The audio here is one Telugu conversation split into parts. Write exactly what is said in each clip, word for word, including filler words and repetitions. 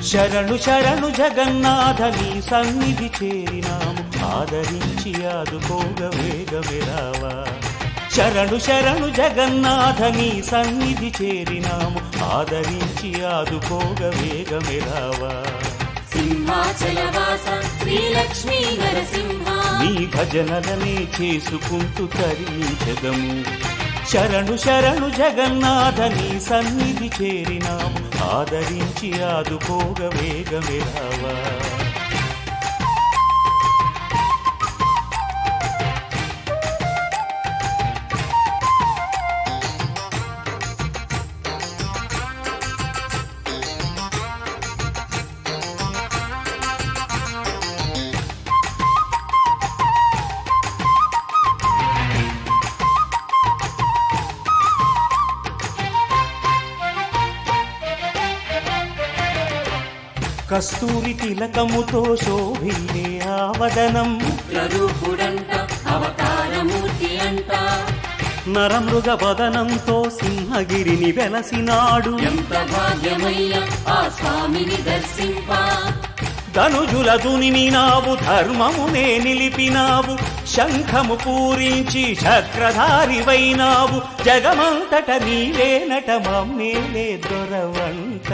శరణు శరణు జగన్నాథ నీ సన్నిధి చేరినాము ఆదరించి ఆదుకోగ వేగమే రావా. శరణు శరణు జగన్నాథ నీ సన్నిధి చేరినాము ఆదరించి ఆదుకోగ వేగమే రావా. సింహాచలవాస శ్రీలక్ష్మీ నరసింహ నీ భజనలనే చేసుకుంటూ తరించెదము. శరణు శరణు జగన్నాథ నీ సన్నిధి చేరినాము ఆదరించి ఆదుకోగ వేగమే రావా. కస్తూరి తిలకముతో శోభిల్లే ఆవదనం రూపుడంట అవతారమూర్తి అంట నరమృగ వదనంతో సింహగిరిని వెలసినాడు. ఎంత భాగ్యమయ్య ఆ స్వామిని దర్శింప. ధనుజుల దునినావు ధర్మమునే నిలిపినావు శంఖము పూరించి చక్రధారివైనావు. జగమంతట నీవేనట మమ్మేలే దొరవంట.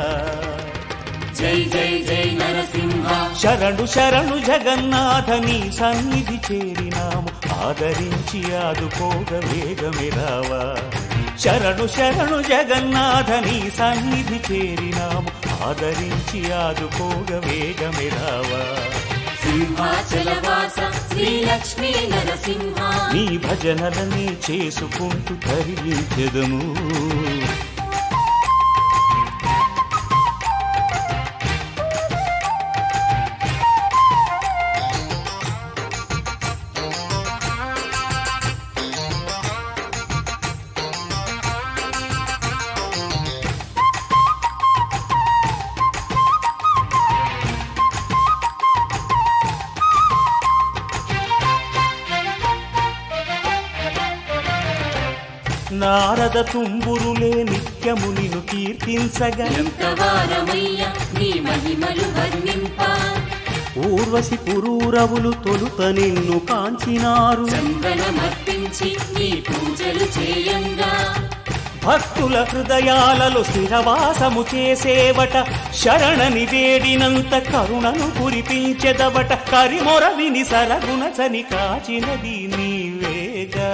జై జై జై నరసింహ శరణు శరణు జగన్నాథ నీ సన్నిధి చేరినాము ఆదరించి ఆదుకోగ వేగమే రావా. శరణు శరణు జగన్నాథ నీ సన్నిధి చేరినాము ఆదరించి ఆదుకోగ వేగమే రావా. సింహాచలవాస శ్రీలక్ష్మీ నరసింహ నీ భజనలనే చేసుకుంటూ తరించెదము. నారద తుంబురులే నిత్యము నిన్ను కీర్తించగా ఎంత వారమయ్య నీ మహిమలు వర్ణింప. ఊర్వశి పురూరవులు తొలుత నిన్ను కాంచినారు. చందనమర్పించి నీ పూజలు చేయంగా భక్తుల హృదయాలలో స్థిరవాసము చేసేవట. శరణని వేడినంత కరుణను కురిపించెదవట. కరిమొర విని సరగుణ చని కాచినది నీవేగా.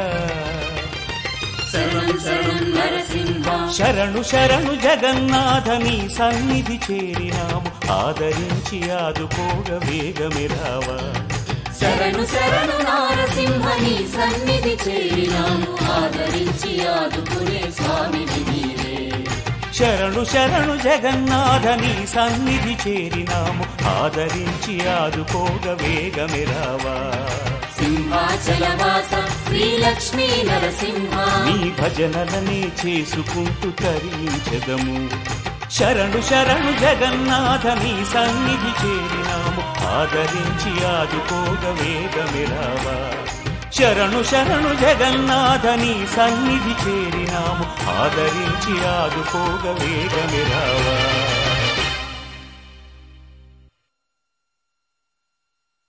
శరణం శరణం నరసింహ శరణు శరణు జగన్నాథ నీ సన్నిధి చేరినాము ఆదరించి ఆదుకోగ వేగమే రావా. శరణు శరణు నరసింహ నీ సన్నిధి చేరినాము ఆదరించి ఆదుకునే స్వామివి నీవే. శరణు శరణు జగన్నాథ నీ సన్నిధి చేరినాము ఆదరించి ఆదుకోగ వేగమే రావా. సింహాచలవాస శ్రీలక్ష్మీ నరసింహ నీ భజనలనే చేసుకుంటూ తరించెదము. శరణు శరణు జగన్నాథ నీ సన్నిధి చేరినాము ఆదరించి ఆదుకోగ వేగమే రావా. శరణు శరణు జగన్నాథ నీ సన్నిధి చేరినాము ఆదరించి ఆదుకోగ వేగమే రావా.